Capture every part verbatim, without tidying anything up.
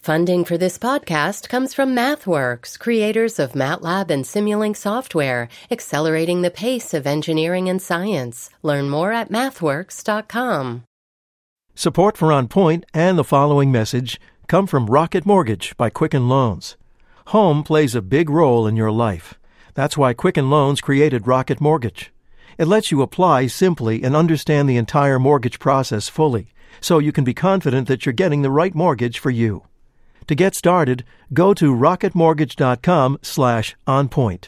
Funding for this podcast comes from MathWorks, creators of MATLAB and Simulink software, accelerating the pace of engineering and science. Learn more at mathworks dot com. Support for On Point and the following message come from Rocket Mortgage by Quicken Loans. Home plays a big role in your life. That's why Quicken Loans created Rocket Mortgage. It lets you apply simply and understand the entire mortgage process fully, so you can be confident that you're getting the right mortgage for you. To get started, go to rocketmortgage.com slash onpoint.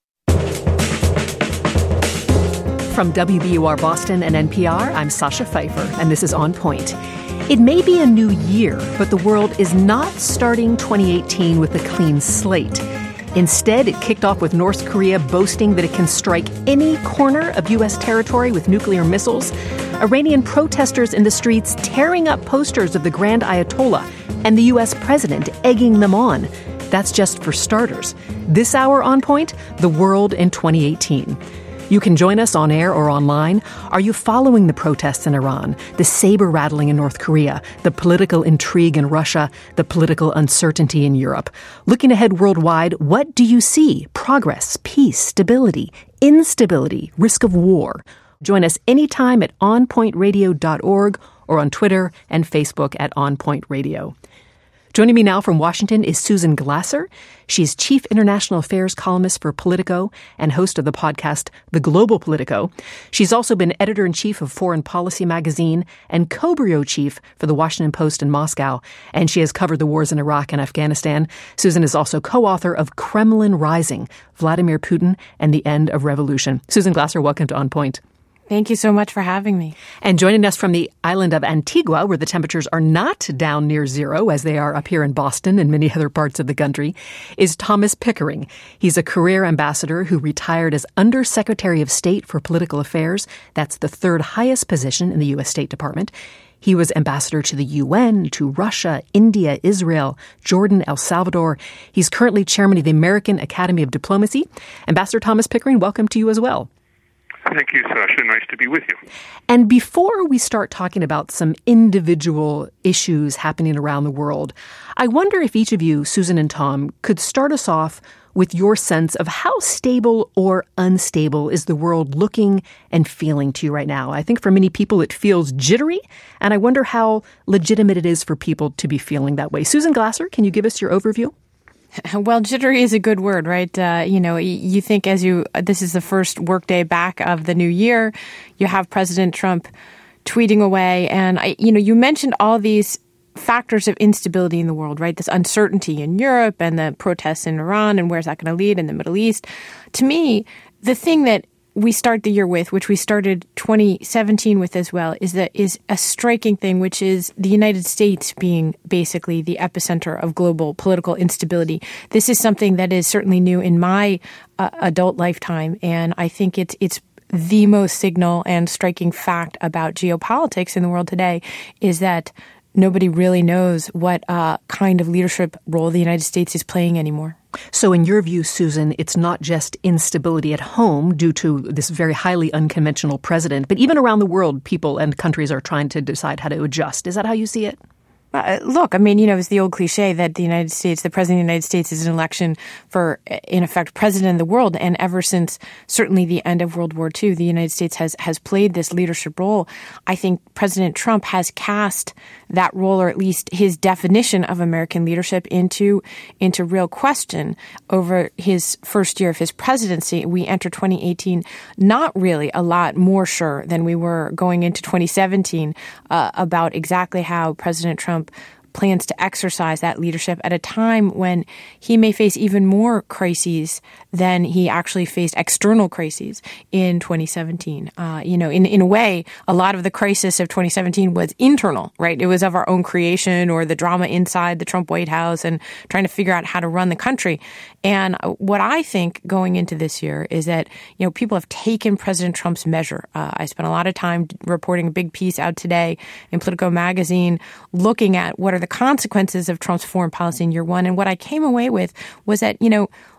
From W B U R Boston and N P R, I'm Sasha Pfeiffer, and this is On Point. It may be a new year, but the world is not starting twenty eighteen with a clean slate. Instead, it kicked off with North Korea boasting that it can strike any corner of U S territory with nuclear missiles, Iranian protesters in the streets tearing up posters of the Grand Ayatollah, and the U S president egging them on. That's just for starters. This hour On Point, the world in twenty eighteen. You can join us on air or online. Are you following the protests in Iran, the saber-rattling in North Korea, the political intrigue in Russia, the political uncertainty in Europe? Looking ahead worldwide, what do you see? Progress, peace, stability, instability, risk of war. Join us anytime at on point radio dot org or on Twitter and Facebook at On Point Radio. Joining me now from Washington is Susan Glasser. She's Chief International Affairs columnist for Politico and host of the podcast The Global Politico. She's also been editor-in-chief of Foreign Policy magazine and co-bureau chief for the Washington Post in Moscow, and she has covered the wars in Iraq and Afghanistan. Susan is also co-author of Kremlin Rising, Vladimir Putin and the End of Revolution. Susan Glasser, welcome to On Point. Thank you so much for having me. And joining us from the island of Antigua, where the temperatures are not down near zero, as they are up here in Boston and many other parts of the country, is Thomas Pickering. He's a career ambassador who retired as Undersecretary of State for Political Affairs. That's the third highest position in the U S State Department. He was ambassador to the U N, to Russia, India, Israel, Jordan, El Salvador. He's currently chairman of the American Academy of Diplomacy. Ambassador Thomas Pickering, welcome to you as well. Thank you, Sasha. Nice to be with you. And before we start talking about some individual issues happening around the world, I wonder if each of you, Susan and Tom, could start us off with your sense of how stable or unstable is the world looking and feeling to you right now. I think for many people it feels jittery, and I wonder how legitimate it is for people to be feeling that way. Susan Glasser, can you give us your overview? Well, jittery is a good word, right? Uh, you know, you think as you, this is the first workday back of the new year, you have President Trump tweeting away. And, I, you know, you mentioned all these factors of instability in the world, right? This uncertainty in Europe and the protests in Iran and where's that going to lead in the Middle East. To me, the thing that we start the year with, which we started twenty seventeen with as well, is that is a striking thing, which is the United States being basically the epicenter of global political instability. This is something that is certainly new in my uh, adult lifetime, and I think it's it's the most signal and striking fact about geopolitics in the world today is that nobody really knows what uh, kind of leadership role the United States is playing anymore. So in your view, Susan, it's not just instability at home due to this very highly unconventional president, but even around the world, people and countries are trying to decide how to adjust. Is that how you see it? Uh, look, I mean, you know, it's the old cliche that the United States, the president of the United States is an election for, in effect, president of the world. And ever since certainly the end of World War Two, the United States has, has played this leadership role. I think President Trump has cast that role, or at least his definition of American leadership, into, into real question over his first year of his presidency. We enter twenty eighteen not really a lot more sure than we were going into twenty seventeen uh, about exactly how President Trump plans to exercise that leadership at a time when he may face even more crises than he actually faced external crises in twenty seventeen. Uh, you know, in, in a way, a lot of the crisis of twenty seventeen was internal, right? It was of our own creation or the drama inside the Trump White House and trying to figure out how to run the country. And what I think going into this year is that, you know, people have taken President Trump's measure. Uh, I spent a lot of time reporting a big piece out today in Politico magazine looking at what are the consequences of Trump's foreign policy in year one. And what I came away with was that, you know,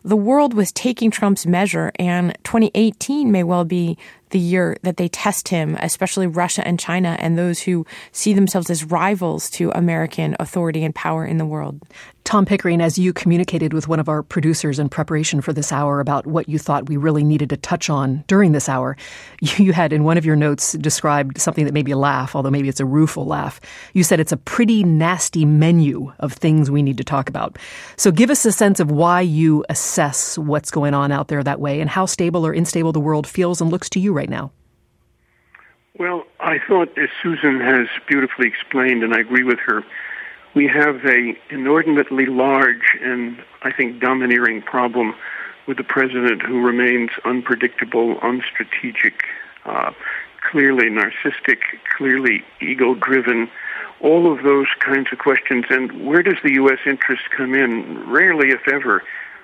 the world was taking Trump's measure, and twenty eighteen may well be the year that they test him, especially Russia and China and those who see themselves as rivals to American authority and power in the world. Tom Pickering, as you communicated with one of our producers in preparation for this hour about what you thought we really needed to touch on during this hour, you had in one of your notes described something that made me laugh, although maybe it's a rueful laugh. You said it's a pretty nasty menu of things we need to talk about. So give us a sense of why you assess what's going on out there that way and how stable or unstable the world feels and looks to you right now. Well, I thought, as Susan has beautifully explained, and I agree with her, we have a inordinately large and, I think, domineering problem with the president who remains unpredictable, unstrategic, uh, clearly narcissistic, clearly ego-driven, all of those kinds of questions. And where does the U S interest come in? Rarely, if ever,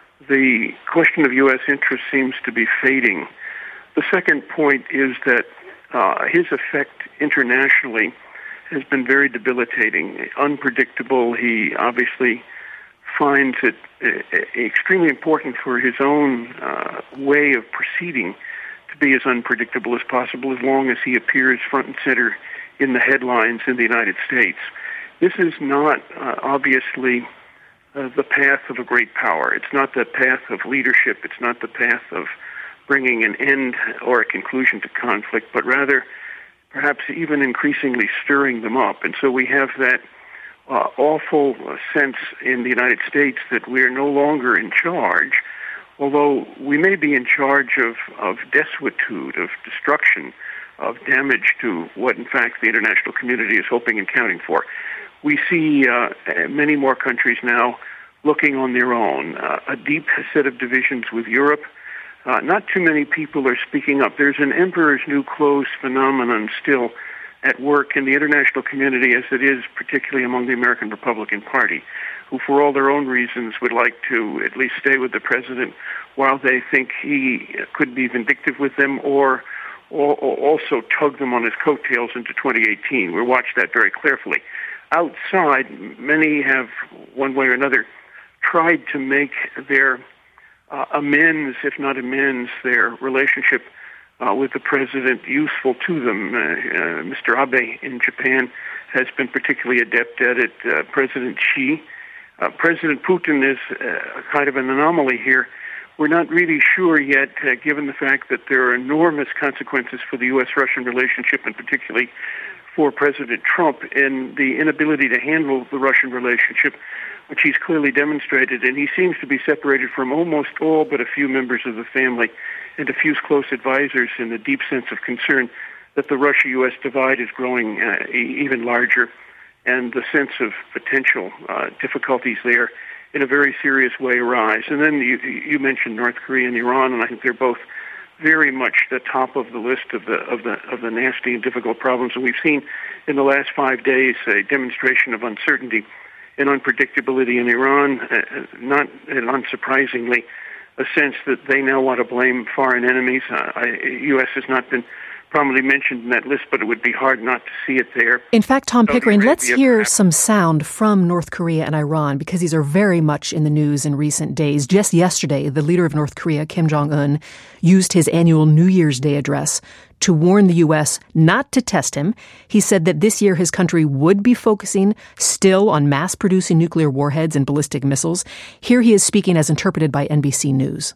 the question of U S interest seems to be fading. The second point is that uh, his effect internationally has been very debilitating, unpredictable. He obviously finds it uh, extremely important for his own uh, way of proceeding to be as unpredictable as possible, as long as he appears front and center in the headlines in the United States. This is not uh, obviously uh, the path of a great power. It's not the path of leadership. It's not the path of bringing an end or a conclusion to conflict, but rather perhaps even increasingly stirring them up. And so we have that uh, awful sense in the United States that we're no longer in charge, although we may be in charge of, of desuetude, of destruction, of damage to what, in fact, the international community is hoping and counting for. We see uh, many more countries now looking on their own, uh, a deep set of divisions with Europe. Uh, not too many people are speaking up. There's an emperor's new clothes phenomenon still at work in the international community, as it is particularly among the American Republican Party, who for all their own reasons would like to at least stay with the president while they think he could be vindictive with them or, or, or also tug them on his coattails into twenty eighteen. We'll watch that very carefully. Outside, many have, one way or another, tried to make their Uh, amends, if not amends, their relationship uh, with the president useful to them. Uh, uh, Mister Abe in Japan has been particularly adept at it. Uh, President Xi. Uh, President Putin is uh, kind of an anomaly here. We're not really sure yet, uh, given the fact that there are enormous consequences for the U S Russian relationship, and particularly for President Trump, in the inability to handle the Russian relationship, which he's clearly demonstrated, and he seems to be separated from almost all but a few members of the family and a few close advisors, in a deep sense of concern that the Russia-U S divide is growing uh, even larger, and the sense of potential uh, difficulties there in a very serious way arise. And then you, you mentioned North Korea and Iran, and I think they're both very much the top of the list of the of the of the nasty and difficult problems. And we've seen in the last five days a demonstration of uncertainty and unpredictability in Iran, uh, not and unsurprisingly, a sense that they now want to blame foreign enemies. Uh, I, U S has not been prominently mentioned in that list, but it would be hard not to see it there. In fact, Tom Saudi Pickering, Arabia, let's hear perhaps. some sound from North Korea and Iran, because these are very much in the news in recent days. Just yesterday, the leader of North Korea, Kim Jong-un, used his annual New Year's Day address to warn the U S not to test him. He said that this year his country would be focusing still on mass-producing nuclear warheads and ballistic missiles. Here he is speaking as interpreted by N B C News.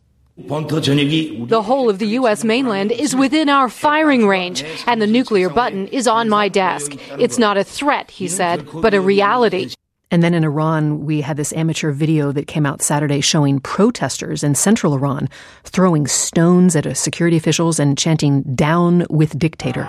The whole of the U S mainland is within our firing range, and the nuclear button is on my desk. It's not a threat, he said, but a reality. And then in Iran, we had this amateur video that came out Saturday showing protesters in central Iran throwing stones at security officials and chanting, "Down with dictator."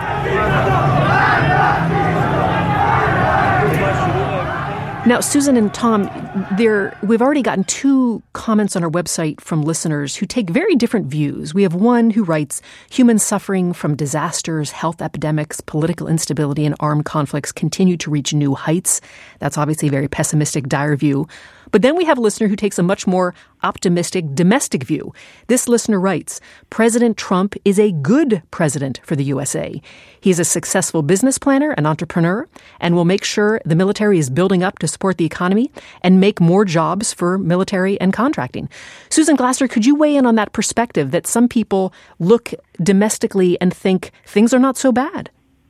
Now, Susan and Tom, there we've already gotten two comments on our website from listeners who take very different views. We have one who writes, human suffering from disasters, health epidemics, political instability, and armed conflicts continue to reach new heights. That's obviously a very pessimistic, dire view. But then we have a listener who takes a much more optimistic domestic view. This listener writes, President Trump is a good president for the U S A. He's a successful business planner and entrepreneur and will make sure the military is building up to support the economy and make more jobs for military and contracting. Susan Glasser, could you weigh in on that perspective that some people look domestically and think things are not so bad?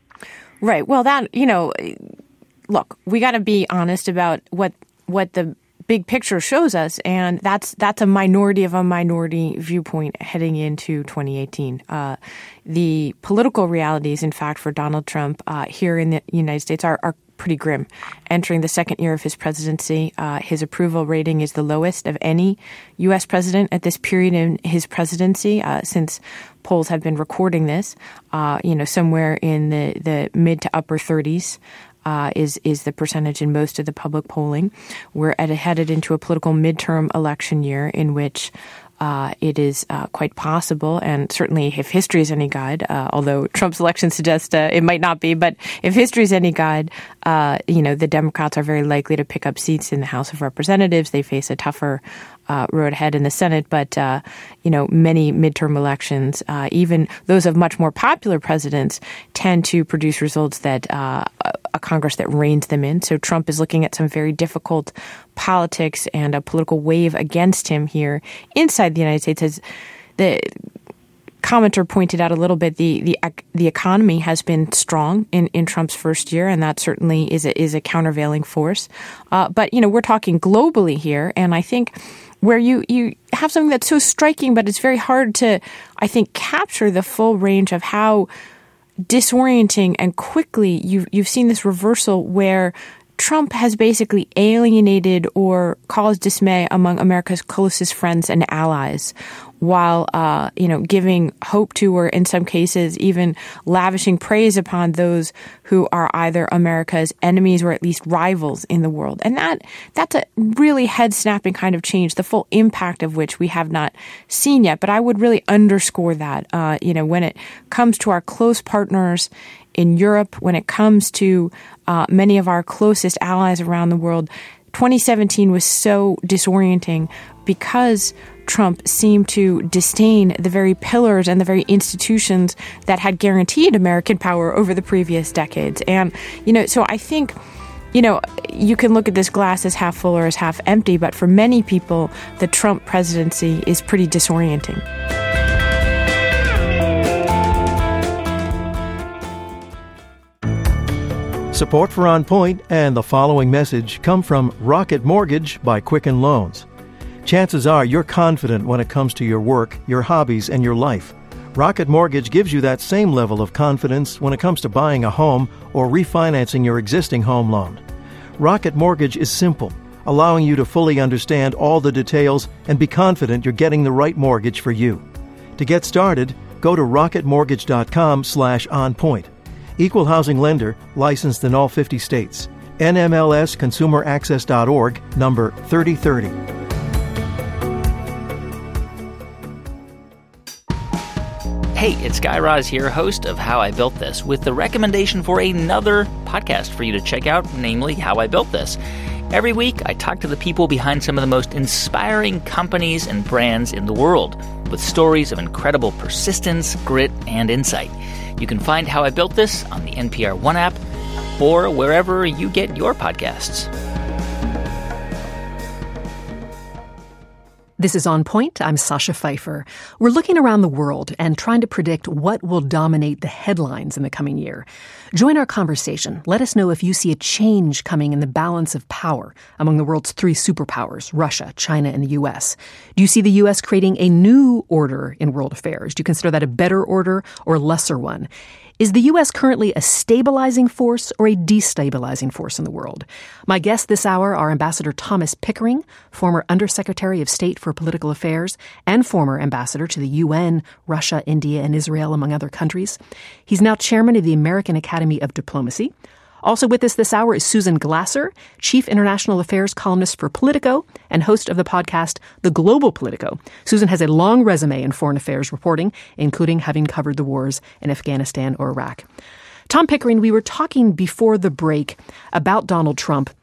Right. Well, that, you know, look, we got to be honest about what what the big picture shows us, and that's that's a minority of a minority viewpoint heading into twenty eighteen. Uh, the political realities, in fact, for Donald Trump uh, here in the United States are, are pretty grim. Entering the second year of his presidency, uh, his approval rating is the lowest of any U S president at this period in his presidency uh, since polls have been recording this, uh, you know, somewhere in the, the mid to upper thirties. Uh, is is the percentage in most of the public polling. We're at, headed into a political midterm election year in which uh, it is uh, quite possible, and certainly if history is any guide, uh, although Trump's election suggests uh, it might not be, but if history is any guide, uh, you know, the Democrats are very likely to pick up seats in the House of Representatives. They face a tougher Uh, road ahead in the Senate, but, uh, you know, many midterm elections, uh, even those of much more popular presidents, tend to produce results that uh, a Congress that reins them in. So Trump is looking at some very difficult politics and a political wave against him here inside the United States. As the commenter pointed out a little bit, the the the economy has been strong in, in Trump's first year, and that certainly is a, is a countervailing force. Uh, but, you know, we're talking globally here, and I think where you, you have something that's so striking, but it's very hard to, I think, capture the full range of how disorienting and quickly you've, you've seen this reversal where Trump has basically alienated or caused dismay among America's closest friends and allies, while, uh, you know, giving hope to, or in some cases even lavishing praise upon those who are either America's enemies or at least rivals in the world. And that that's a really head-snapping kind of change, the full impact of which we have not seen yet. But I would really underscore that, uh, you know, when it comes to our close partners in Europe, when it comes to uh, many of our closest allies around the world, twenty seventeen was so disorienting because Trump seemed to disdain the very pillars and the very institutions that had guaranteed American power over the previous decades. And, you know, so I think, you know, you can look at this glass as half full or as half empty, but for many people, the Trump presidency is pretty disorienting. Support for On Point and the following message come from Rocket Mortgage by Quicken Loans. Chances are you're confident when it comes to your work, your hobbies, and your life. Rocket Mortgage gives you that same level of confidence when it comes to buying a home or refinancing your existing home loan. Rocket Mortgage is simple, allowing you to fully understand all the details and be confident you're getting the right mortgage for you. To get started, go to rocketmortgage.com slash onpoint. Equal housing lender, licensed in all fifty states. N M L S consumer access dot org, number thirty thirty. Hey, it's Guy Raz here, host of How I Built This, with the recommendation for another podcast for you to check out, namely How I Built This. Every week, I talk to the people behind some of the most inspiring companies and brands in the world, with stories of incredible persistence, grit, and insight. You can find How I Built This on the N P R One app or wherever you get your podcasts. This is On Point. I'm Sasha Pfeiffer. We're looking around the world and trying to predict what will dominate the headlines in the coming year. Join our conversation. Let us know if you see a change coming in the balance of power among the world's three superpowers, Russia, China, and the U S. Do you see the U S creating a new order in world affairs? Do you consider that a better order or lesser one? Is the U S currently a stabilizing force or a destabilizing force in the world? My guests this hour are Ambassador Thomas Pickering, former Undersecretary of State for Political Affairs and former ambassador to the U N, Russia, India, and Israel, among other countries. He's now chairman of the American Academy of Diplomacy. Also with us this hour is Susan Glasser, Chief International Affairs columnist for Politico and host of the podcast The Global Politico. Susan has a long resume in foreign affairs reporting, including having covered the wars in Afghanistan or Iraq. Tom Pickering, we were talking before the break about Donald Trump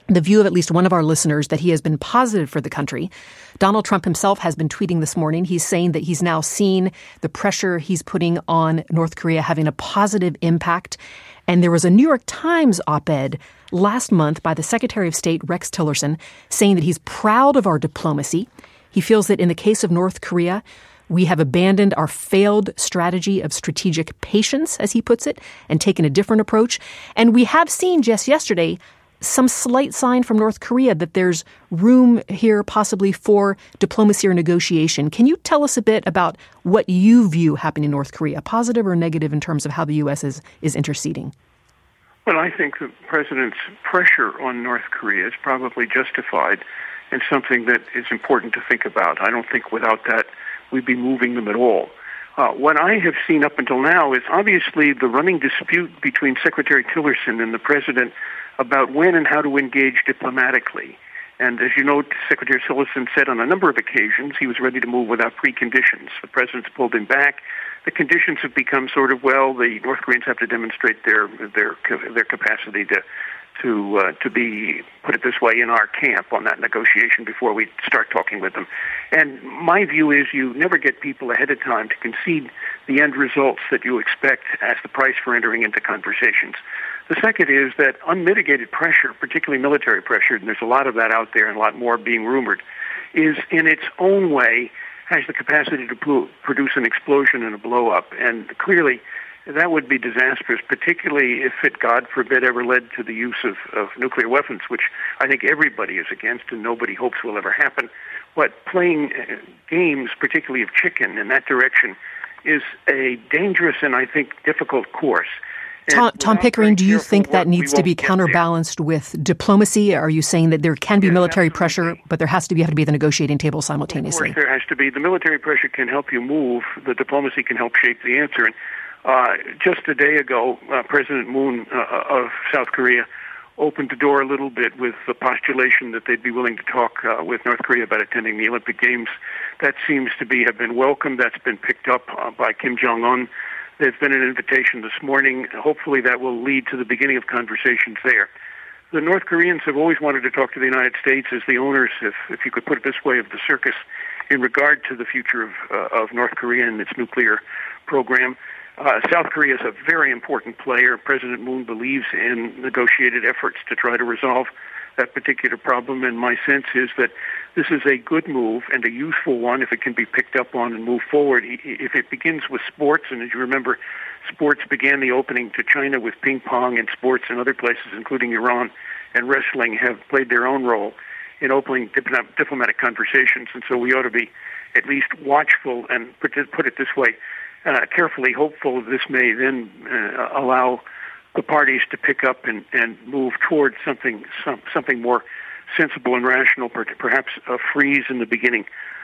the view of at least one of our listeners that he has been positive for the country. Donald Trump himself has been tweeting this morning. He's saying that he's now seen the pressure he's putting on North Korea having a positive impact. And there was a New York Times op-ed last month by the Secretary of State, Rex Tillerson, saying that he's proud of our diplomacy. He feels that in the case of North Korea, we have abandoned our failed strategy of strategic patience, as he puts it, and taken a different approach. And we have seen just yesterday some slight sign from North Korea that there's room here possibly for diplomacy or negotiation. Can you tell us a bit about what you view happening in North Korea, positive or negative in terms of how the U S is, is interceding? Well, I think the president's pressure on North Korea is probably justified and something that is important to think about. I don't think without that we'd be moving them at all. Uh, what I have seen up until now is obviously the running dispute between Secretary Tillerson and the president about when and how to engage diplomatically. And as you know, Secretary Tillerson said on a number of occasions he was ready to move without preconditions. The president's pulled him back. The conditions have become sort of, well, the North Koreans have to demonstrate their their their capacity to to uh, to be, put it this way, in our camp on that negotiation before we start talking with them. And my view is you never get people ahead of time to concede the end results that you expect as the price for entering into conversations. The second is that unmitigated pressure, particularly military pressure, and there's a lot of that out there and a lot more being rumored, is in its own way has the capacity to pro- produce an explosion and a blow-up. And clearly, that would be disastrous, particularly if it, God forbid, ever led to the use of, of nuclear weapons, which I think everybody is against and nobody hopes will ever happen. But playing uh, games, particularly of chicken, in that direction is a dangerous and, I think, difficult course. Tom, Tom Pickering, do you think that needs to be counterbalanced with diplomacy? Are you saying that there can be yes, military absolutely. pressure, but there has to be, have to be the negotiating table simultaneously? Of course, there has to be. The military pressure can help you move. The diplomacy can help shape the answer. And uh, just a day ago, uh, President Moon uh, of South Korea opened the door a little bit with the postulation that they'd be willing to talk uh, with North Korea about attending the Olympic Games. That seems to be have been welcomed. That's been picked up uh, by Kim Jong-un. There's been an invitation this morning. Hopefully that will lead to the beginning of conversations there. The North Koreans have always wanted to talk to the United States as the owners, if, if you could put it this way, of the circus in regard to the future of, uh, of North Korea and its nuclear program. Uh, South Korea is a very important player. President Moon believes in negotiated efforts to try to resolve that particular problem, and my sense is that this is a good move and a useful one if it can be picked up on and move forward. If it begins with sports, and as you remember, sports began the opening to China with ping pong, and sports in other places, including Iran, and wrestling have played their own role in opening diplomatic conversations, and so we ought to be at least watchful and, put it this way, uh, carefully hopeful this may then uh, allow the parties to pick up and, and move towards something some, something more sensible and rational, perhaps a freeze in the beginning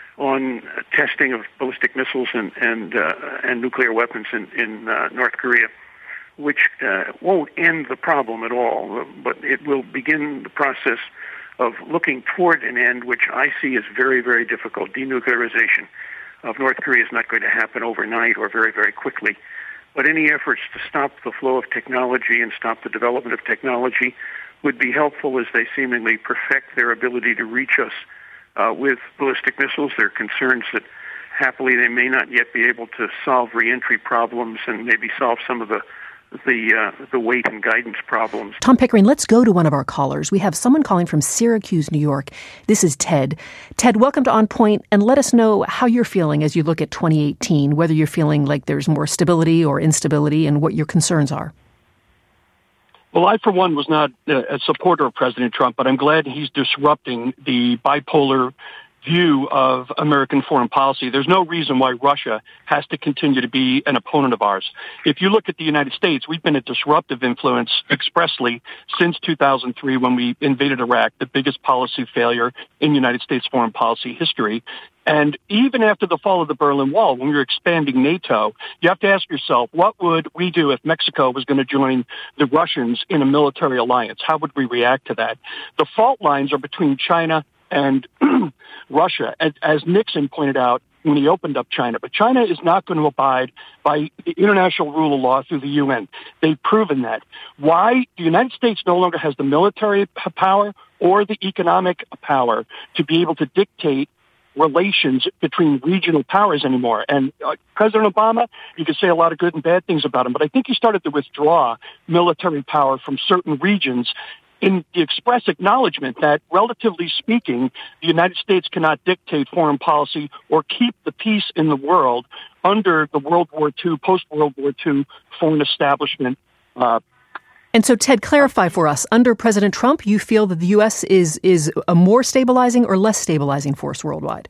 on testing of ballistic missiles and and, uh, and nuclear weapons in, in uh, North Korea, which uh, won't end the problem at all, but it will begin the process of looking toward an end, which I see as very, very difficult. Denuclearization of North Korea is not going to happen overnight or very, very quickly. But any efforts to stop the flow of technology and stop the development of technology would be helpful as they seemingly perfect their ability to reach us uh, with ballistic missiles. There are concerns that happily they may not yet be able to solve reentry problems and maybe solve some of the the uh, the weight and guidance problems. Tom Pickering, let's go to one of our callers. We have someone calling from Syracuse, New York. This is Ted. Ted, welcome to On Point, and let us know how you're feeling as you look at twenty eighteen, whether you're feeling like there's more stability or instability and what your concerns are. Well, I, for one, was not a supporter of President Trump, but I'm glad he's disrupting the bipolar view of American foreign policy. There's no reason why Russia has to continue to be an opponent of ours. If you look at the United States, we've been a disruptive influence expressly since two thousand three when we invaded Iraq, the biggest policy failure in United States foreign policy history. And even after the fall of the Berlin Wall, when we were expanding NATO, you have to ask yourself, what would we do if Mexico was going to join the Russians in a military alliance? How would we react to that? The fault lines are between China and Russia. As, as Nixon pointed out when he opened up China. But China is not going to abide by the international rule of law through the U N. They've proven that. Why? The United States no longer has the military power or the economic power to be able to dictate relations between regional powers anymore. And uh, President Obama, you could say a lot of good and bad things about him, but I think he started to withdraw military power from certain regions in the express acknowledgement that, relatively speaking, the United States cannot dictate foreign policy or keep the peace in the world under the World War Two, post-World War Two foreign establishment. Uh, and so, Ted, clarify for us, under President Trump, you feel that the U S is is a more stabilizing or less stabilizing force worldwide?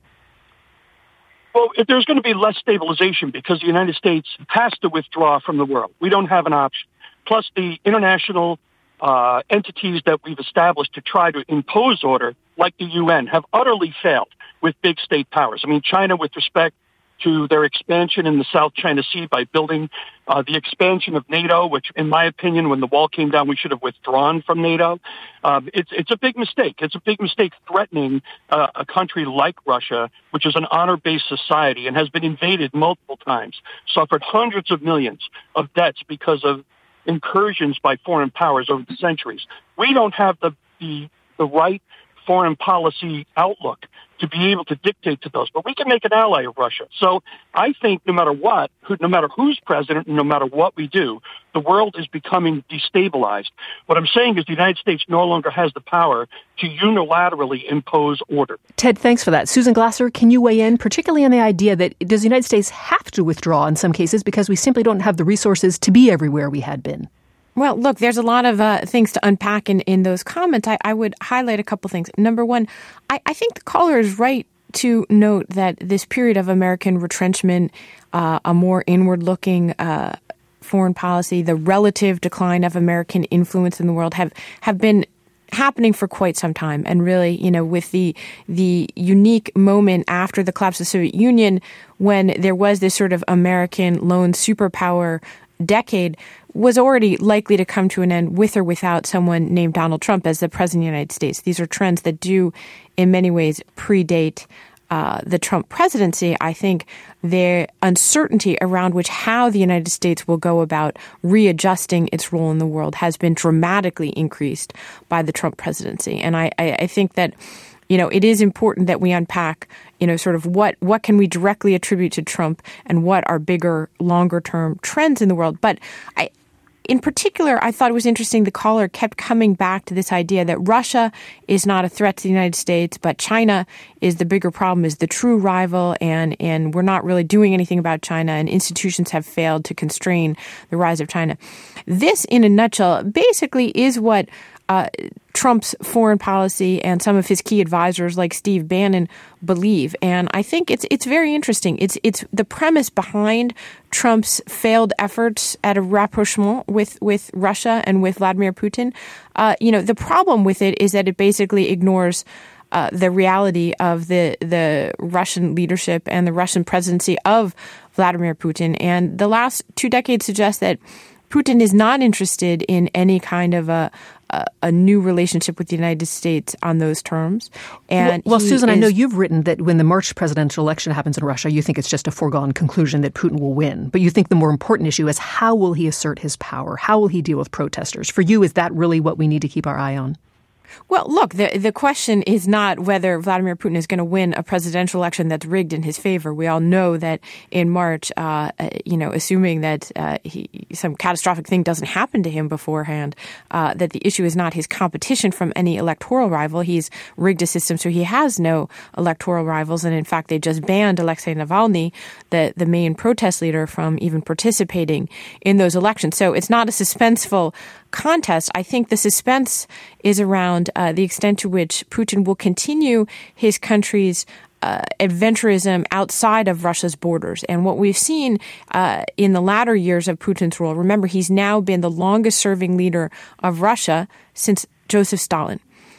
Well, if there's going to be less stabilization because the United States has to withdraw from the world. We don't have an option. Plus, the international uh, entities that we've established to try to impose order, like the U N, have utterly failed with big state powers. I mean, China, with respect to their expansion in the South China Sea by building uh, the expansion of NATO, which, in my opinion, when the wall came down, we should have withdrawn from NATO. Um, it's it's a big mistake. It's a big mistake threatening uh, a country like Russia, which is an honor-based society and has been invaded multiple times, suffered hundreds of millions of debts because of incursions by foreign powers over the centuries. We don't have the the, the right foreign policy outlook to be able to dictate to those, but we can make an ally of Russia. So I think no matter what, who, no matter who's president, no matter what we do, the world is becoming destabilized. What I'm saying is the United States no longer has the power to unilaterally impose order. Ted, thanks for that. Susan Glasser, can you weigh in, particularly on the idea that does the United States have to withdraw in some cases because we simply don't have the resources to be everywhere we had been? Well, look, there's a lot of uh, things to unpack in, in those comments. I, I would highlight a couple things. Number one, I, I think the caller is right to note that this period of American retrenchment, uh, a more inward-looking uh, foreign policy, the relative decline of American influence in the world have, have been happening for quite some time. And really, you know, with the the unique moment after the collapse of the Soviet Union, when there was this sort of American lone superpower decade, was already likely to come to an end with or without someone named Donald Trump as the president of the United States. These are trends that do, in many ways, predate uh, the Trump presidency. I think the uncertainty around which how the United States will go about readjusting its role in the world has been dramatically increased by the Trump presidency. And I, I, I think that you know, it is important that we unpack, you know, sort of what, what can we directly attribute to Trump and what are bigger, longer term trends in the world. But I, in particular, I thought it was interesting the caller kept coming back to this idea that Russia is not a threat to the United States, but China is the bigger problem, is the true rival, and, and we're not really doing anything about China, and institutions have failed to constrain the rise of China. This, in a nutshell, basically is what Uh, Trump's foreign policy and some of his key advisors like Steve Bannon believe. And I think it's it's very interesting. It's it's the premise behind Trump's failed efforts at a rapprochement with, with Russia and with Vladimir Putin. Uh, you know, the problem with it is that it basically ignores uh, the reality of the the Russian leadership and the Russian presidency of Vladimir Putin. And the last two decades suggest that Putin is not interested in any kind of a a, a new relationship with the United States on those terms. And well, well Susan, is, I know you've written that when the March presidential election happens in Russia, you think it's just a foregone conclusion that Putin will win. But you think the more important issue is how will he assert his power? How will he deal with protesters? For you, is that really what we need to keep our eye on? Well, look, the the question is not whether Vladimir Putin is going to win a presidential election that's rigged in his favor. We all know that in March, uh, you know, assuming that uh, he, some catastrophic thing doesn't happen to him beforehand, uh, that the issue is not his competition from any electoral rival. He's rigged a system so he has no electoral rivals. And in fact, they just banned Alexei Navalny, the, the main protest leader, from even participating in those elections. So it's not a suspenseful contest. I think the suspense is around uh, the extent to which Putin will continue his country's uh, adventurism outside of Russia's borders. And what we've seen uh, in the latter years of Putin's rule, remember, he's now been the longest serving leader of Russia since Joseph Stalin.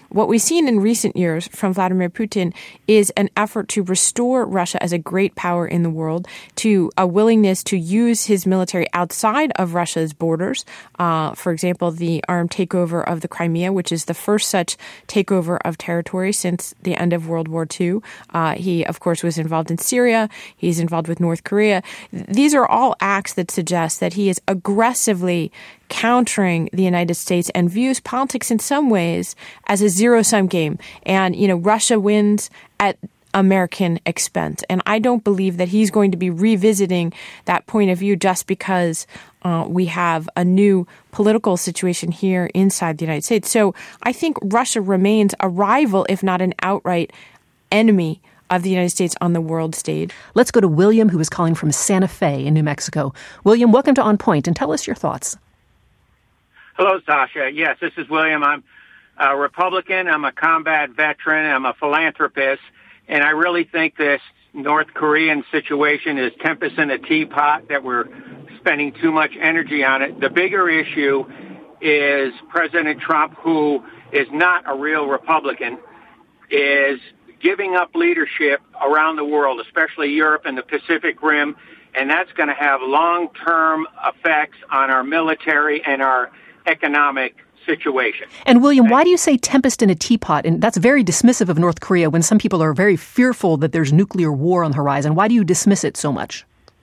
what we've seen in recent years from Vladimir Putin is an effort to restore Russia as a great power in the world, to a willingness to use his military outside of Russia's borders. Uh, for example, the armed takeover of the Crimea, which is the first such takeover of territory since the end of World War Two. Uh, he, of course, was involved in Syria. He's involved with North Korea. These are all acts that suggest that he is aggressively countering the United States and views politics in some ways as a zero-sum game. And, you know, Russia wins at American expense. And I don't believe that he's going to be revisiting that point of view just because uh, we have a new political situation here inside the United States. So I think Russia remains a rival, if not an outright enemy of the United States on the world stage. Let's go to William, who is calling from Santa Fe in New Mexico. William, welcome to On Point, and tell us your thoughts. Hello, Sasha. Yes, this is William. I'm a Republican. I'm a combat veteran. I'm a philanthropist. And I really think this North Korean situation is tempest in a teapot, that we're spending too much energy on it. The bigger issue is President Trump, who is not a real Republican, is giving up leadership around the world, especially Europe and the Pacific Rim. And that's going to have long-term effects on our military and our economic situation. And William, why do you say tempest in a teapot? And that's very dismissive of North Korea when some people are very fearful that there's nuclear war on the horizon. Why do you dismiss it so much?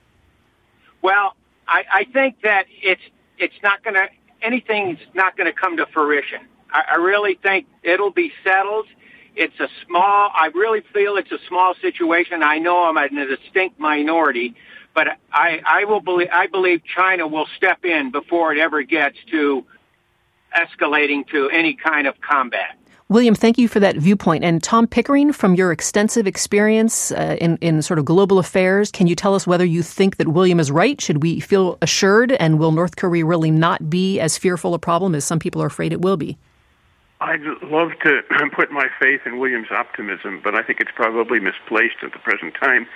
Well, I, I think that it's it's not going to, anything's not going to come to fruition. I, I really think it'll be settled. It's a small, I really feel it's a small situation. I know I'm in a distinct minority, but I, I will believe, I believe China will step in before it ever gets to escalating to any kind of combat. William, thank you for that viewpoint. And Tom Pickering, from your extensive experience uh, in, in sort of global affairs, can you tell us whether you think that William is right? Should we feel assured? And will North Korea really not be as fearful a problem as some people are afraid it will be? I'd love to put my faith in William's optimism, but I think it's probably misplaced at the present time.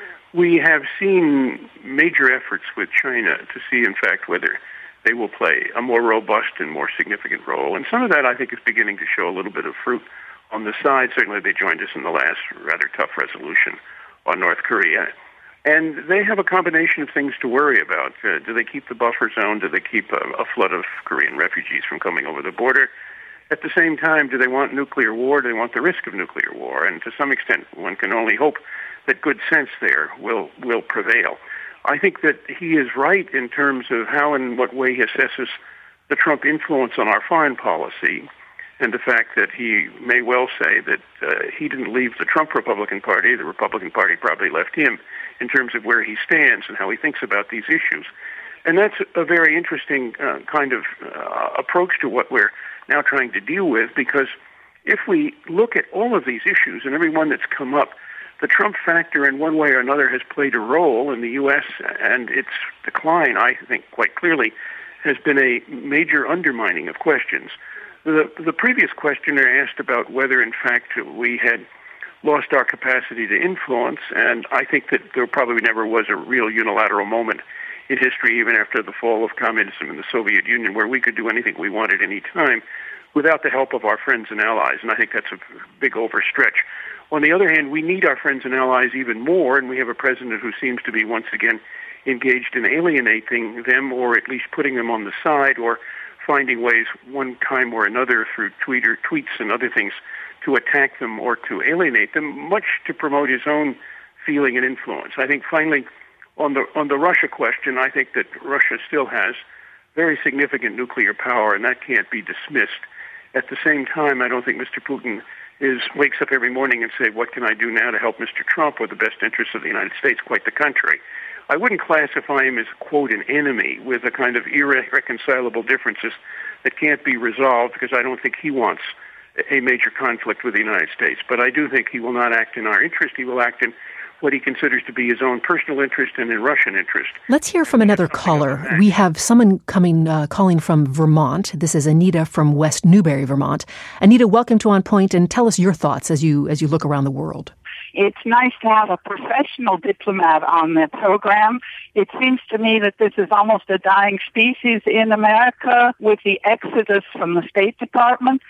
We have seen major efforts with China to see, in fact, whether they will play a more robust and more significant role. And some of that, I think, is beginning to show a little bit of fruit on the side. Certainly they joined us in the last rather tough resolution on North Korea. And they have a combination of things to worry about. Uh, do they keep the buffer zone? Do they keep a, a flood of Korean refugees from coming over the border? At the same time, do they want nuclear war? Do they want the risk of nuclear war? And to some extent, one can only hope that good sense there will will prevail. I think that he is right in terms of how and what way he assesses the Trump influence on our foreign policy, and the fact that he may well say that uh, he didn't leave the Trump Republican Party, the Republican Party probably left him, in terms of where he stands and how he thinks about these issues. And that's a very interesting uh, kind of uh, approach to what we're now trying to deal with, because if we look at all of these issues and every one that's come up, the Trump factor in one way or another has played a role in the U S, and its decline, I think, quite clearly, has been a major undermining of questions. The, the previous questioner asked about whether, in fact, we had lost our capacity to influence, and I think that there probably never was a real unilateral moment in history, even after the fall of communism in the Soviet Union, where we could do anything we wanted any time without the help of our friends and allies, and I think that's a big overstretch. On the other hand, we need our friends and allies even more, and we have a president who seems to be once again engaged in alienating them, or at least putting them on the side, or finding ways one time or another through Twitter, tweets and other things to attack them or to alienate them, much to promote his own feeling and influence. I think finally, on the on the Russia question, I think that Russia still has very significant nuclear power, and that can't be dismissed. At the same time, I don't think Mister Putin is wakes up every morning and say, what can I do now to help Mister Trump or the best interests of the United States? Quite the contrary. I wouldn't classify him as, quote, an enemy with a kind of irreconcilable differences that can't be resolved, because I don't think he wants a major conflict with the United States. But I do think he will not act in our interest. He will act in what he considers to be his own personal interest and in Russian interest. Let's hear from another caller. We have someone coming, uh, calling from Vermont. This is Anita from West Newbury, Vermont. Anita, welcome to On Point, and tell us your thoughts as you as you look around the world. It's nice to have a professional diplomat on the program. It seems to me that this is almost a dying species in America with the exodus from the State Department.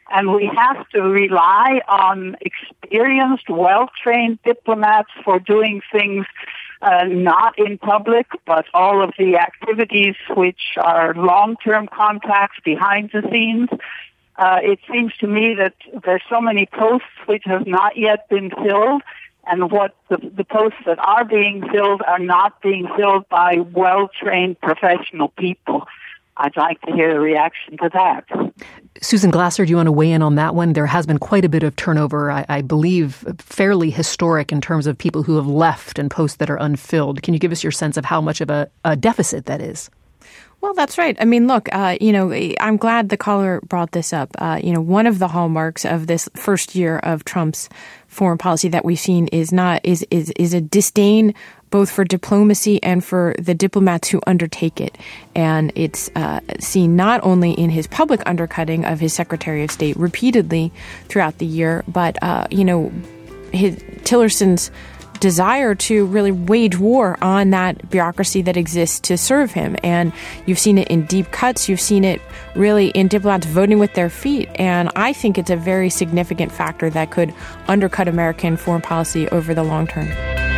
and we have to rely on experienced, well-trained diplomats for doing things uh, not in public, but all of the activities which are long-term contacts behind the scenes. Uh, it seems to me that there's so many posts which have not yet been filled, and what the, the posts that are being filled are not being filled by well-trained professional people. I'd like to hear a reaction to that. Susan Glasser, do you want to weigh in on that one? There has been quite a bit of turnover, I, I believe fairly historic in terms of people who have left and posts that are unfilled. Can you give us your sense of how much of a, a deficit that is? Well, that's right. I mean, look, uh, you know, I'm glad the caller brought this up. Uh, you know, one of the hallmarks of this first year of Trump's foreign policy that we've seen is not is is is a disdain both for diplomacy and for the diplomats who undertake it. And it's uh, seen not only in his public undercutting of his Secretary of State repeatedly throughout the year, but, uh, you know, his Tillerson's desire to really wage war on that bureaucracy that exists to serve him. And you've seen it in deep cuts. You've seen it really in diplomats voting with their feet. And I think it's a very significant factor that could undercut American foreign policy over the long term.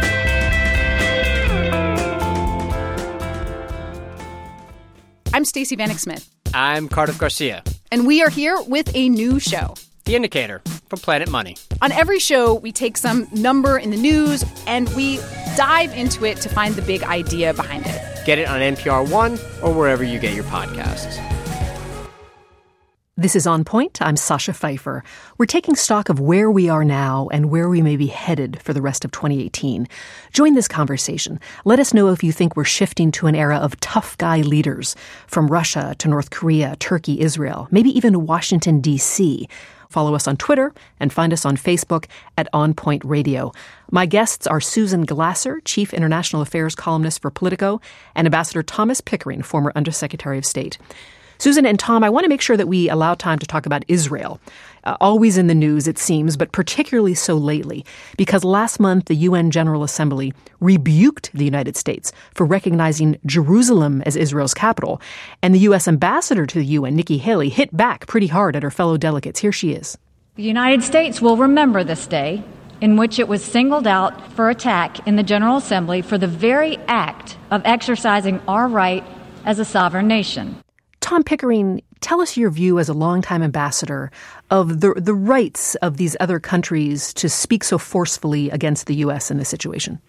I'm Stacey Vanek Smith. I'm Cardiff Garcia. And we are here with a new show. The Indicator from Planet Money. On every show, we take some number in the news and we dive into it to find the big idea behind it. Get it on N P R One or wherever you get your podcasts. This is On Point. I'm Sasha Pfeiffer. We're taking stock of where we are now and where we may be headed for the rest of twenty eighteen. Join this conversation. Let us know if you think we're shifting to an era of tough guy leaders, from Russia to North Korea, Turkey, Israel, maybe even to Washington, D C Follow us on Twitter and find us on Facebook at On Point Radio. My guests are Susan Glasser, Chief International Affairs columnist for Politico, and Ambassador Thomas Pickering, former Undersecretary of State. Susan and Tom, I want to make sure that we allow time to talk about Israel. Uh, always in the news, it seems, but particularly so lately, because last month the U N General Assembly rebuked the United States for recognizing Jerusalem as Israel's capital. And the U S ambassador to the U N, Nikki Haley, hit back pretty hard at her fellow delegates. Here she is. The United States will remember this day in which it was singled out for attack in the General Assembly for the very act of exercising our right as a sovereign nation. Tom Pickering, tell us your view as a longtime ambassador of the the rights of these other countries to speak so forcefully against the U S in this situation.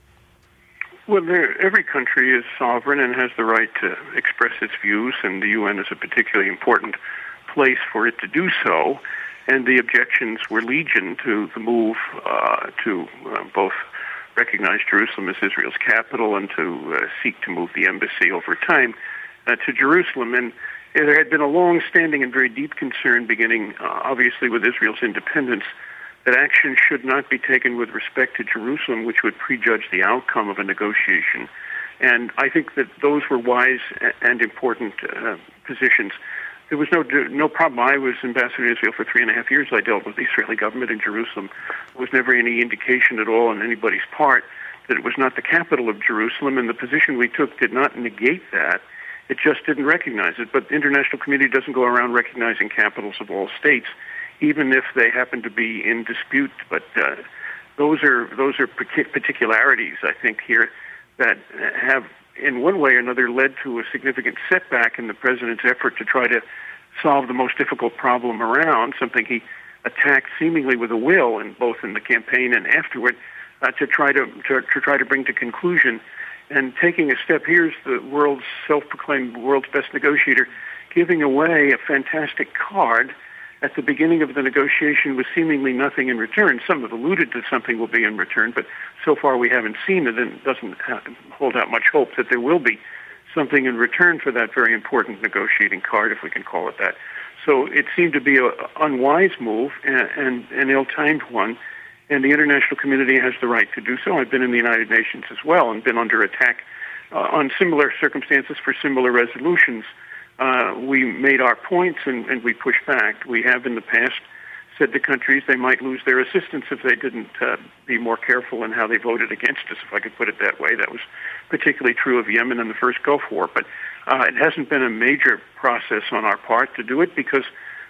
Well, every country is sovereign and has the right to express its views, and the U N is a particularly important place for it to do so. And the objections were legion to the move uh, to uh, both recognize Jerusalem as Israel's capital and to uh, seek to move the embassy over time uh, to Jerusalem. And there had been a long-standing and very deep concern, beginning uh, obviously with Israel's independence, that action should not be taken with respect to Jerusalem, which would prejudge the outcome of a negotiation. And I think that those were wise and important uh, positions. There was no no problem. I was ambassador to Israel for three and a half years. I dealt with the Israeli government in Jerusalem. There was never any indication at all on anybody's part that it was not the capital of Jerusalem, and the position we took did not negate that. It just didn't recognize it. But the international community doesn't go around recognizing capitals of all states, even if they happen to be in dispute. But uh, those are those are particularities, I think, here that have, in one way or another, led to a significant setback in the president's effort to try to solve the most difficult problem around, something he attacked seemingly with a will, in both in the campaign and afterward, uh, to try to, to to try to bring to conclusion. And taking a step, here's the world's self-proclaimed world's best negotiator giving away a fantastic card at the beginning of the negotiation with seemingly nothing in return. Some have alluded to something will be in return, but so far we haven't seen it, and it doesn't hold out much hope that there will be something in return for that very important negotiating card, if we can call it that. So it seemed to be an unwise move and, and an ill-timed one. And the international community has the right to do so. I've been in the United Nations as well and been under attack uh, on similar circumstances for similar resolutions. Uh, we made our points and, and we pushed back. We have in the past said to countries they might lose their assistance if they didn't uh, be more careful in how they voted against us, if I could put it that way. That was particularly true of Yemen in the first Gulf War. But uh, it hasn't been a major process on our part to do it because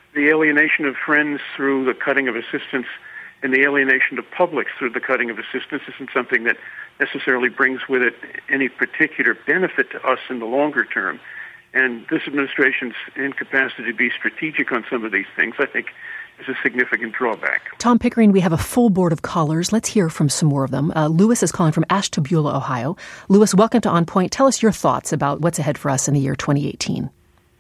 the alienation of friends through the cutting of assistance and the alienation of publics through the cutting of assistance isn't something that necessarily brings with it any particular benefit to us in the longer term. And this administration's incapacity to be strategic on some of these things, I think, is a significant drawback. Tom Pickering, we have a full board of callers. Let's hear from some more of them. Uh, Lewis is calling from Ashtabula, Ohio. Lewis, welcome to On Point. Tell us your thoughts about what's ahead for us in the year twenty eighteen.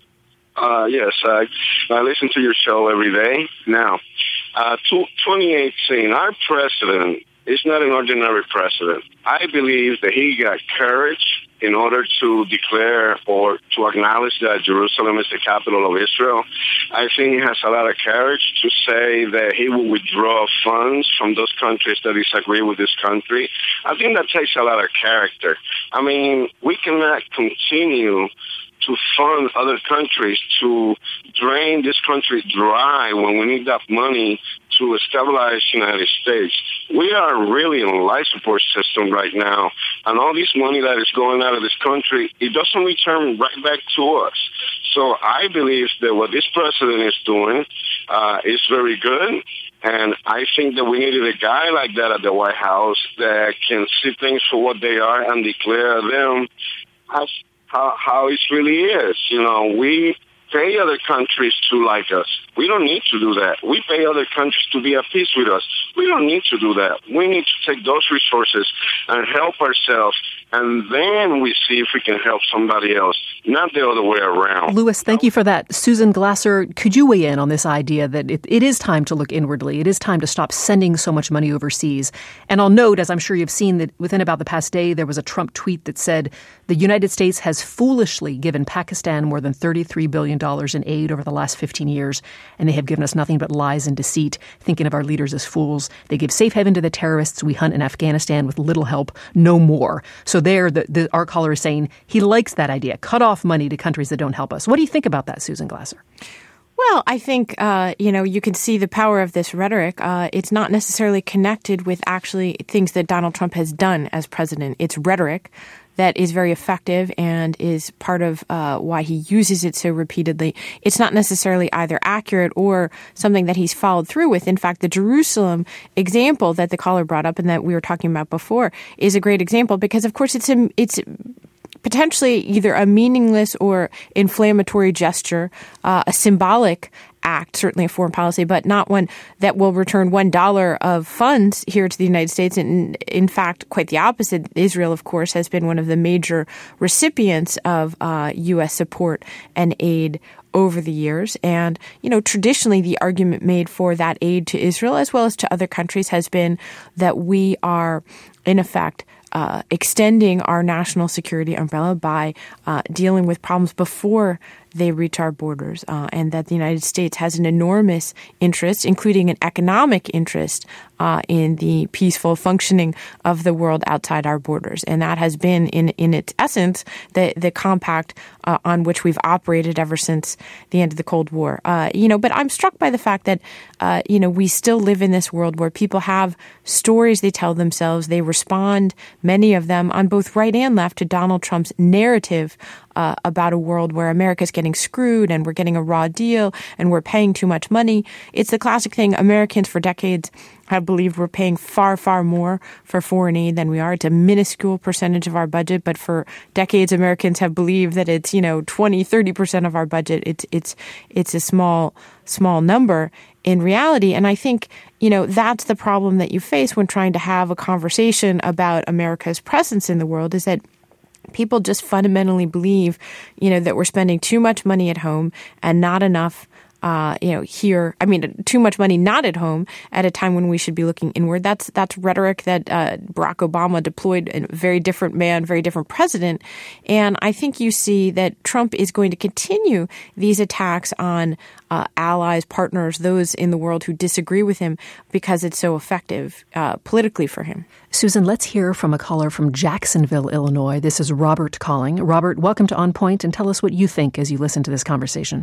Uh, yes, I, I listen to your show every day. Now, uh, twenty eighteen, our president is not an ordinary president. I believe that he got courage in order to declare or to acknowledge that Jerusalem is the capital of Israel. I think he has a lot of courage to say that he will withdraw funds from those countries that disagree with this country. I think that takes a lot of character. I mean, we cannot continue to fund other countries to drain this country dry when we need that money to stabilize the United States. We are really in a life support system right now, and all this money that is going out of this country, it doesn't return right back to us. So I believe that what this president is doing uh, is very good, and I think that we needed a guy like that at the White House that can see things for what they are and declare them as how, how it really is. You know, we pay other countries to like us. We don't need to do that. We pay other countries to be at peace with us. We don't need to do that. We need to take those resources and help ourselves, and then we see if we can help somebody else, not the other way around. Lewis, thank you for that. Susan Glasser, could you weigh in on this idea that it, it is time to look inwardly? It is time to stop sending so much money overseas. And I'll note, as I'm sure you've seen, that within about the past day, there was a Trump tweet that said the United States has foolishly given Pakistan more than thirty-three billion dollars in aid over the last fifteen years, and they have given us nothing but lies and deceit, thinking of our leaders as fools. They give safe haven to the terrorists we hunt in Afghanistan with little help, no more. So there, the, the, our caller is saying he likes that idea. Cut off money to countries that don't help us. What do you think about that, Susan Glasser? Well, I think, uh, you know, you can see the power of this rhetoric. Uh, it's not necessarily connected with actually things that Donald Trump has done as president. It's rhetoric that is very effective and is part of uh, why he uses it so repeatedly. It's not necessarily either accurate or something that he's followed through with. In fact, the Jerusalem example that the caller brought up and that we were talking about before is a great example because, of course, it's a, it's potentially either a meaningless or inflammatory gesture, uh, a symbolic act, certainly a foreign policy, but not one that will return one dollar of funds here to the United States. And in fact, quite the opposite. Israel, of course, has been one of the major recipients of uh, U S support and aid over the years. And, you know, traditionally the argument made for that aid to Israel as well as to other countries has been that we are, in effect, Uh, extending our national security umbrella by uh, dealing with problems before they reach our borders, uh, and that the United States has an enormous interest, including an economic interest, uh, in the peaceful functioning of the world outside our borders. And that has been, in, in its essence, the, the compact uh, on which we've operated ever since the end of the Cold War. Uh, you know, but I'm struck by the fact that, uh, you know, we still live in this world where people have stories they tell themselves. They respond, many of them, on both right and left, to Donald Trump's narrative Uh, about a world where America's getting screwed and we're getting a raw deal and we're paying too much money. It's the classic thing. Americans for decades have believed we're paying far, far more for foreign aid than we are. It's a minuscule percentage of our budget, but for decades, Americans have believed that it's, you know, twenty, thirty percent of our budget. It's, it's, it's a small, small number in reality. And I think, you know, that's the problem that you face when trying to have a conversation about America's presence in the world, is that people just fundamentally believe, you know, that we're spending too much money at home and not enough, uh, you know, here. I mean, too much money not at home at a time when we should be looking inward. That's that's rhetoric that uh, Barack Obama deployed, a very different man, very different president. And I think you see that Trump is going to continue these attacks on uh, allies, partners, those in the world who disagree with him because it's so effective uh, politically for him. Susan, let's hear from a caller from Jacksonville, Illinois. This is Robert calling. Robert, welcome to On Point, and tell us what you think as you listen to this conversation.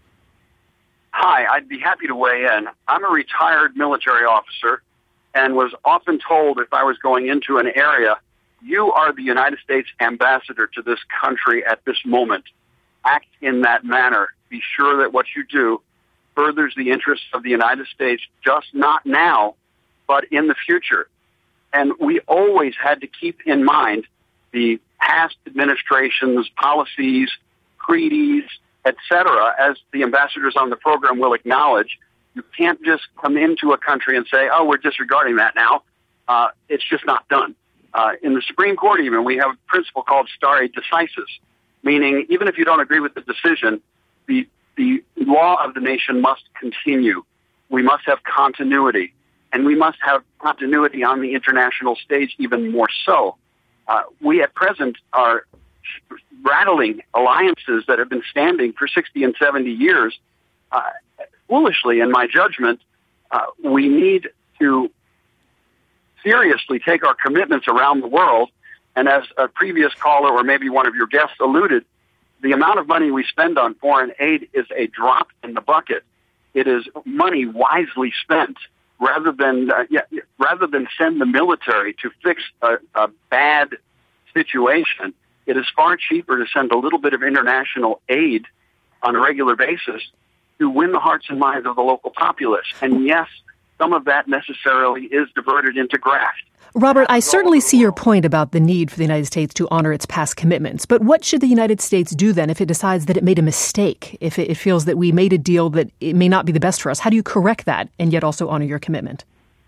Hi, I'd be happy to weigh in. I'm a retired military officer and was often told if I was going into an area, you are the United States ambassador to this country at this moment. Act in that manner. Be sure that what you do furthers the interests of the United States, just not now, but in the future. And we always had to keep in mind the past administrations' policies, treaties, et cetera, as the ambassadors on the program will acknowledge. You can't just come into a country and say, oh, we're disregarding that now. Uh, it's just not done. Uh, in the Supreme Court even, we have a principle called stare decisis, meaning even if you don't agree with the decision, the, the law of the nation must continue. We must have continuity, and we must have continuity on the international stage even more so. Uh, we at present are rattling alliances that have been standing for sixty and seventy years. Uh, foolishly, in my judgment, uh, we need to seriously take our commitments around the world. And as a previous caller or maybe one of your guests alluded, the amount of money we spend on foreign aid is a drop in the bucket. It is money wisely spent rather than uh, yeah, rather than send the military to fix a, a bad situation. It is far cheaper to send a little bit of international aid on a regular basis to win the hearts and minds of the local populace. And yes, some of that necessarily is diverted into graft. Robert, I certainly see your point about the need for the United States to honor its past commitments. But what should the United States do then if it decides that it made a mistake, if it feels that we made a deal that it may not be the best for us? How do you correct that and yet also honor your commitment?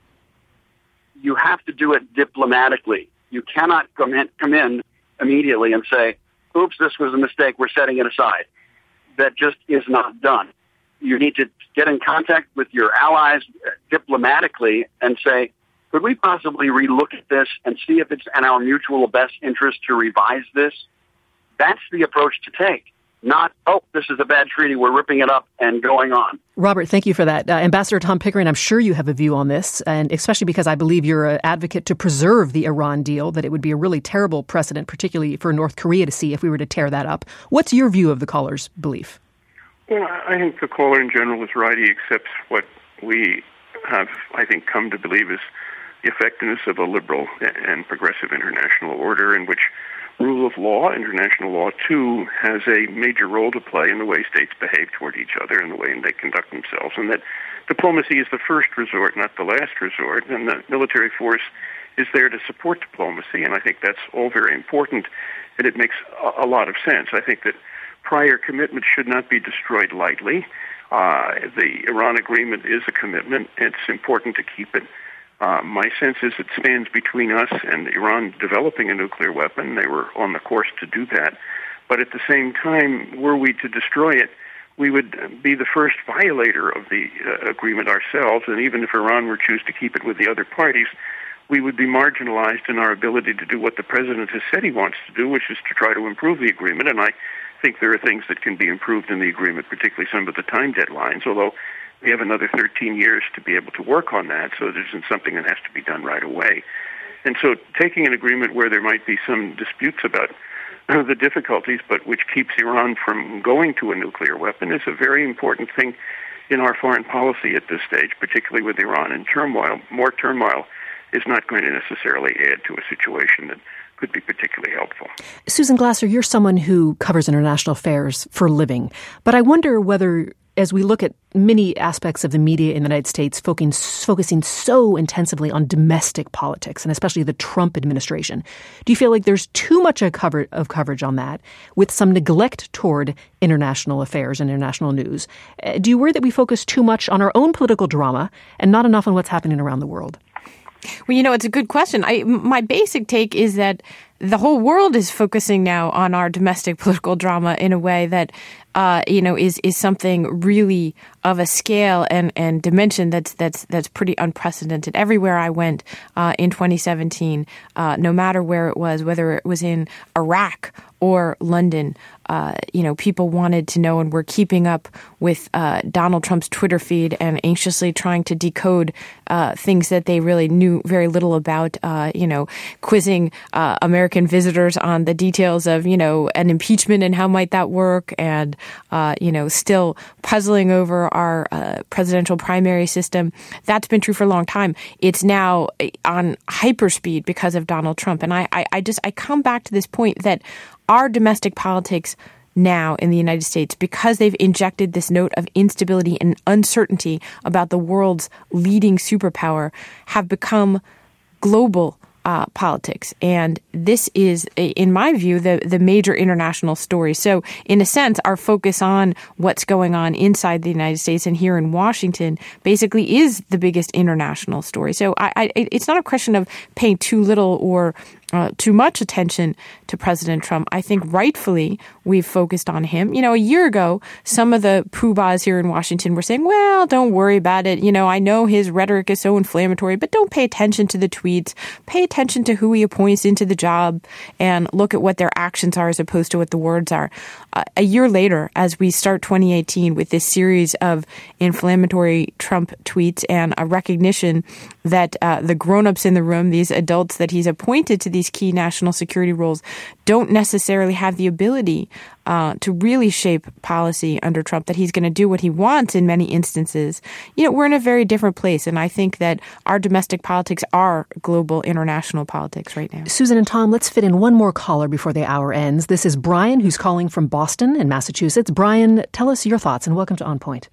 You have to do it diplomatically. You cannot come in, come in immediately and say, oops, this was a mistake, we're setting it aside. That just is not done. You need to get in contact with your allies diplomatically and say, could we possibly relook at this and see if it's in our mutual best interest to revise this? That's the approach to take. Not, oh, this is a bad treaty, we're ripping it up and going on. Robert, thank you for that. Uh, Ambassador Tom Pickering, I'm sure you have a view on this, and especially because I believe you're an advocate to preserve the Iran deal, that it would be a really terrible precedent, particularly for North Korea to see if we were to tear that up. What's your view of the caller's belief? Well, I think the caller in general is right. He accepts what we have, I think, come to believe is the effectiveness of a liberal and progressive international order in which rule of law, international law, too, has a major role to play in the way states behave toward each other and the way they conduct themselves, and that diplomacy is the first resort, not the last resort, and the military force is there to support diplomacy, and I think that's all very important, and it makes a, a lot of sense. I think that prior commitments should not be destroyed lightly. Uh, the Iran agreement is a commitment. It's important to keep it. Uh, my sense is it stands between us and Iran developing a nuclear weapon. They were on the course to do that. But at the same time, were we to destroy it, we would be the first violator of the uh, agreement ourselves. And even if Iran were to choose to keep it with the other parties, we would be marginalized in our ability to do what the president has said he wants to do, which is to try to improve the agreement. And I think there are things that can be improved in the agreement, particularly some of the time deadlines, although we have another thirteen years to be able to work on that, so it isn't something that has to be done right away. And so taking an agreement where there might be some disputes about the difficulties, but which keeps Iran from going to a nuclear weapon, is a very important thing in our foreign policy at this stage, particularly with Iran in turmoil. More turmoil is not going to necessarily add to a situation that could be particularly helpful. Susan Glasser, you're someone who covers international affairs for a living, but I wonder whether, as we look at many aspects of the media in the United States focusing, focusing so intensively on domestic politics, and especially the Trump administration, do you feel like there's too much of, cover, of coverage on that with some neglect toward international affairs and international news? Uh, do you worry that we focus too much on our own political drama and not enough on what's happening around the world? Well, you know, it's a good question. I, my basic take is that the whole world is focusing now on our domestic political drama in a way that, uh, you know, is is something really of a scale and, and dimension that's that's that's pretty unprecedented. Everywhere I went uh, in twenty seventeen, uh, no matter where it was, whether it was in Iraq or London, uh, you know, people wanted to know and were keeping up with uh, Donald Trump's Twitter feed and anxiously trying to decode uh, things that they really knew very little about, uh, you know, quizzing uh, American visitors on the details of, you know, an impeachment and how might that work, and, uh, you know, still puzzling over our uh, presidential primary system. That's been true for a long time. It's now on hyperspeed because of Donald Trump. And I, I, I just, I come back to this point that our domestic politics now in the United States, because they've injected this note of instability and uncertainty about the world's leading superpower, have become global Uh, politics. And this is, in my view, the, the major international story. So in a sense, our focus on what's going on inside the United States and here in Washington basically is the biggest international story. So I, I, it's not a question of paying too little or Uh, too much attention to President Trump. I think rightfully we've focused on him. You know, a year ago, some of the poobahs here in Washington were saying, well, don't worry about it. You know, I know his rhetoric is so inflammatory, but don't pay attention to the tweets. Pay attention to who he appoints into the job and look at what their actions are as opposed to what the words are. Uh, a year later, as we start twenty eighteen with this series of inflammatory Trump tweets and a recognition that uh, the grown-ups in the room, these adults that he's appointed to these key national security roles, don't necessarily have the ability uh, to really shape policy under Trump, that he's going to do what he wants in many instances. You know, we're in a very different place. And I think that our domestic politics are global international politics right now. Susan and Tom, let's fit in one more caller before the hour ends. This is Brian, who's calling from Boston in Massachusetts. Brian, tell us your thoughts and welcome to On Point.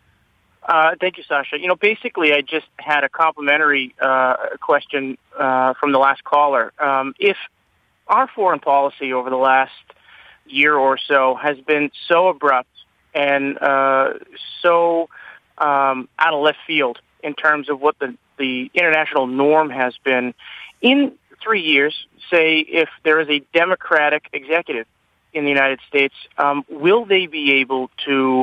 Uh, thank you, Sasha. You know, basically, I just had a complimentary uh, question uh, from the last caller. Um, if our foreign policy over the last year or so has been so abrupt and uh, so um, out of left field in terms of what the, the international norm has been, in three years, say, if there is a Democratic executive in the United States, um, will they be able to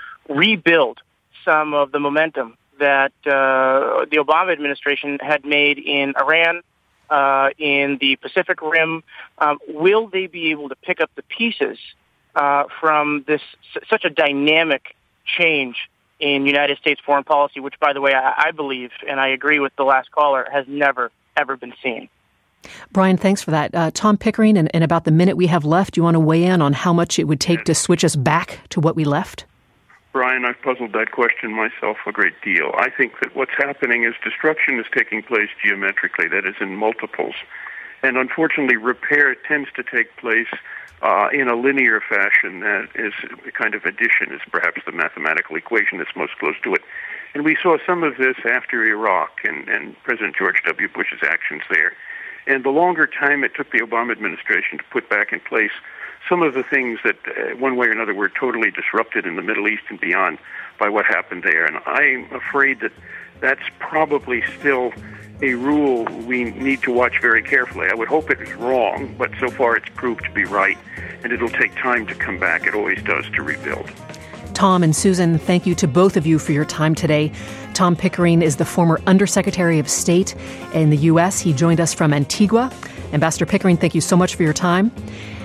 rebuild some of the momentum that uh, the Obama administration had made in Iran, uh, in the Pacific Rim? Um, will they be able to pick up the pieces uh, from this s- such a dynamic change in United States foreign policy, which, by the way, I, I believe, and I agree with the last caller, has never, ever been seen? Brian, thanks for that. Uh, Tom Pickering, in, in about the minute we have left, do you want to weigh in on how much it would take to switch us back to what we left? Brian, I've puzzled that question myself a great deal. I think that what's happening is destruction is taking place geometrically, that is in multiples. And unfortunately, repair tends to take place uh, in a linear fashion. That is a kind of addition is perhaps the mathematical equation that's most close to it. And we saw some of this after Iraq and, and President George W. Bush's actions there. And the longer time it took the Obama administration to put back in place some of the things that, uh, one way or another, were totally disrupted in the Middle East and beyond by what happened there. And I'm afraid that that's probably still a rule we need to watch very carefully. I would hope it is wrong, but so far it's proved to be right, and it'll take time to come back. It always does to rebuild. Tom and Susan, thank you to both of you for your time today. Tom Pickering is the former Undersecretary of State in the U S. He joined us from Antigua. Ambassador Pickering, thank you so much for your time.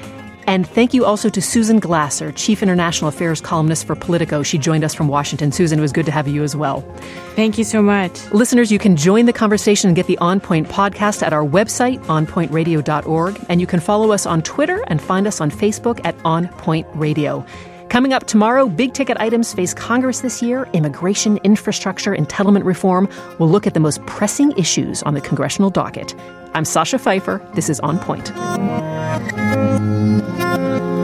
And thank you also to Susan Glasser, Chief International Affairs Columnist for Politico. She joined us from Washington. Susan, it was good to have you as well. Thank you so much. Listeners, you can join the conversation and get the On Point podcast at our website, on point radio dot org. And you can follow us on Twitter and find us on Facebook at On Point Radio. Coming up tomorrow, big ticket items face Congress this year: immigration, infrastructure, entitlement reform. We'll look at the most pressing issues on the congressional docket. I'm Sasha Pfeiffer. This is On Point.